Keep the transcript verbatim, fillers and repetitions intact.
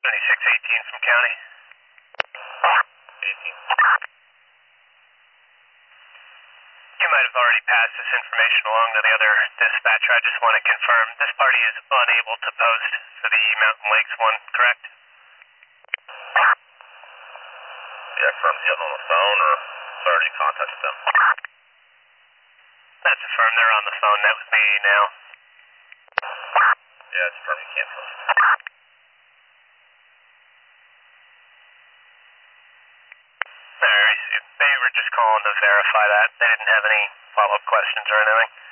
seventy-six eighteen from county. eighteen. You might have already passed this information along to the other dispatcher. I just want to confirm this party is unable to post for the Mountain Lakes one, correct? Yeah, firm's getting on the phone or already contacted them. That's a firm. They're on the phone. That with me now. Yeah, it's firm. You can't post. Alright, they were just calling to verify that. They didn't have any follow-up questions or anything.